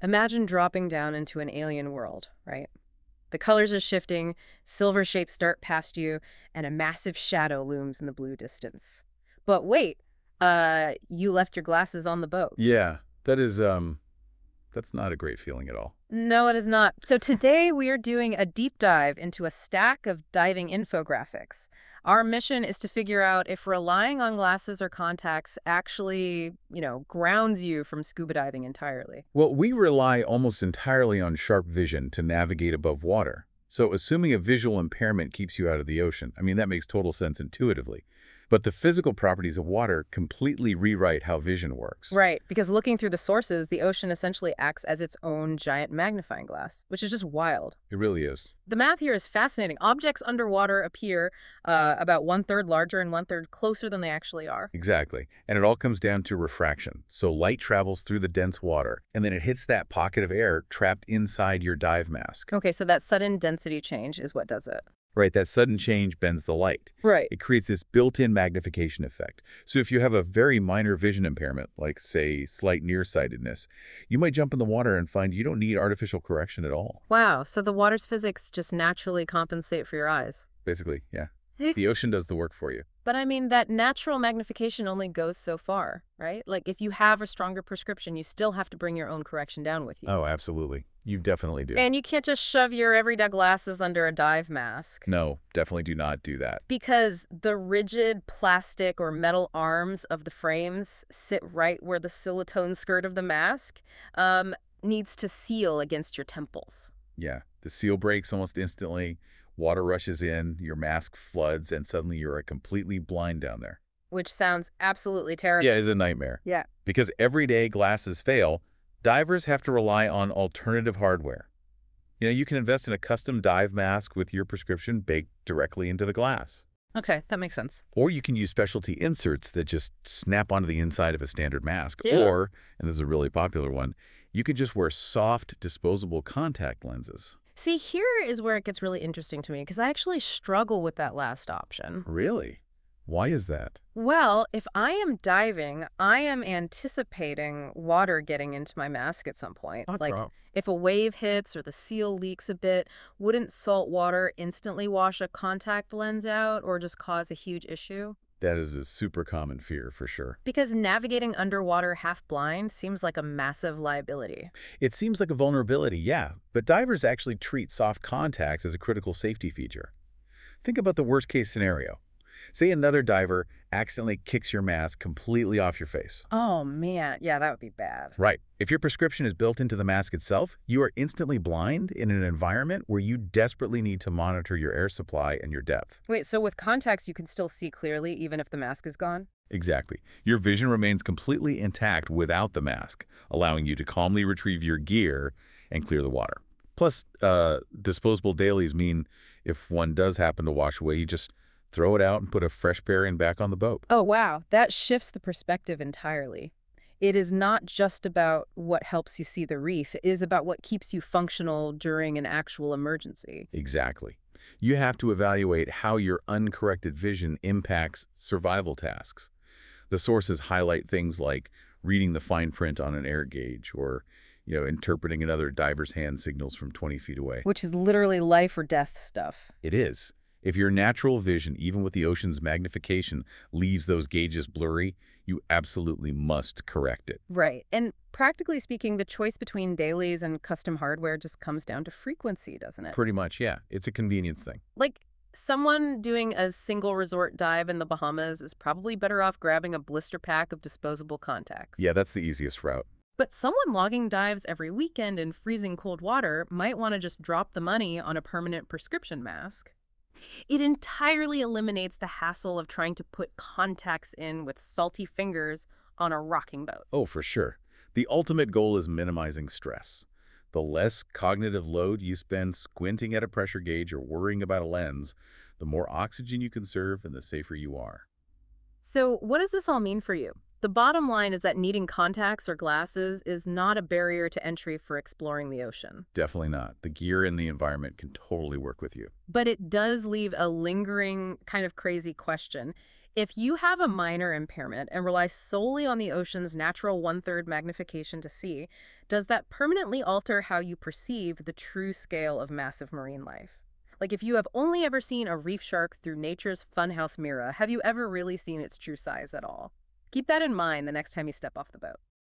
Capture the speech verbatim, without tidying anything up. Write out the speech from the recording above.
Imagine dropping down into an alien world, right? The colors are shifting, silver shapes dart past you, and a massive shadow looms in the blue distance. But wait, uh, you left your glasses on the boat. Yeah, that is, um, that's not a great feeling at all. No, it is not. So today we are doing a deep dive into a stack of diving infographics. Our mission is to figure out if relying on glasses or contacts actually, you know, grounds you from scuba diving entirely. Well, we rely almost entirely on sharp vision to navigate above water. So assuming a visual impairment keeps you out of the ocean, I mean, that makes total sense intuitively. But the physical properties of water completely rewrite how vision works. Right, because looking through the sources, the ocean essentially acts as its own giant magnifying glass, which is just wild. It really is. The math here is fascinating. Objects underwater appear uh, about one-third larger and one-third closer than they actually are. Exactly. And it all comes down to refraction. So light travels through the dense water, and then it hits that pocket of air trapped inside your dive mask. Okay, so that sudden density change is what does it. Right, that sudden change bends the light. Right. It creates this built-in magnification effect. So if you have a very minor vision impairment, like, say, slight nearsightedness, you might jump in the water and find you don't need artificial correction at all. Wow, so the water's physics just naturally compensate for your eyes. Basically, yeah. The ocean does the work for you. But I mean, that natural magnification only goes so far, right? Like, if you have a stronger prescription, you still have to bring your own correction down with you. Oh, absolutely. You definitely do. And you can't just shove your everyday glasses under a dive mask. No, definitely do not do that. Because the rigid plastic or metal arms of the frames sit right where the silicone skirt of the mask um, needs to seal against your temples. Yeah, the seal breaks almost instantly. Water rushes in, your mask floods, and suddenly you're completely blind down there. Which sounds absolutely terrible. Yeah, it's a nightmare. Yeah. Because everyday glasses fail, divers have to rely on alternative hardware. You know, you can invest in a custom dive mask with your prescription baked directly into the glass. Okay, that makes sense. Or you can use specialty inserts that just snap onto the inside of a standard mask. Yeah. Or, and this is a really popular one, you could just wear soft, disposable contact lenses. See, here is where it gets really interesting to me, because I actually struggle with that last option. Really? Why is that? Well, if I am diving, I am anticipating water getting into my mask at some point. Not Like, prob- if a wave hits or the seal leaks a bit, wouldn't salt water instantly wash a contact lens out or just cause a huge issue? That is a super common fear, for sure. Because navigating underwater half-blind seems like a massive liability. It seems like a vulnerability, yeah, but divers actually treat soft contacts as a critical safety feature. Think about the worst-case scenario. Say another diver accidentally kicks your mask completely off your face. Oh, man. Yeah, that would be bad. Right. If your prescription is built into the mask itself, you are instantly blind in an environment where you desperately need to monitor your air supply and your depth. Wait, so with contacts, you can still see clearly even if the mask is gone? Exactly. Your vision remains completely intact without the mask, allowing you to calmly retrieve your gear and clear the water. Plus, uh, disposable dailies mean if one does happen to wash away, you just throw it out and put a fresh pair in back on the boat. Oh, wow. That shifts the perspective entirely. It is not just about what helps you see the reef. It is about what keeps you functional during an actual emergency. Exactly. You have to evaluate how your uncorrected vision impacts survival tasks. The sources highlight things like reading the fine print on an air gauge or, you know, interpreting another diver's hand signals from twenty feet away. Which is literally life or death stuff. It is. If your natural vision, even with the ocean's magnification, leaves those gauges blurry, you absolutely must correct it. Right. And practically speaking, the choice between dailies and custom hardware just comes down to frequency, doesn't it? Pretty much, yeah. It's a convenience thing. Like, someone doing a single resort dive in the Bahamas is probably better off grabbing a blister pack of disposable contacts. Yeah, that's the easiest route. But someone logging dives every weekend in freezing cold water might want to just drop the money on a permanent prescription mask. It entirely eliminates the hassle of trying to put contacts in with salty fingers on a rocking boat. Oh, for sure. The ultimate goal is minimizing stress. The less cognitive load you spend squinting at a pressure gauge or worrying about a lens, the more oxygen you conserve and the safer you are. So what does this all mean for you? The bottom line is that needing contacts or glasses is not a barrier to entry for exploring the ocean. Definitely not. The gear and the environment can totally work with you. But it does leave a lingering, kind of crazy question. If you have a minor impairment and rely solely on the ocean's natural one-third magnification to see, does that permanently alter how you perceive the true scale of massive marine life? Like if you have only ever seen a reef shark through nature's funhouse mirror, have you ever really seen its true size at all? Keep that in mind the next time you step off the boat.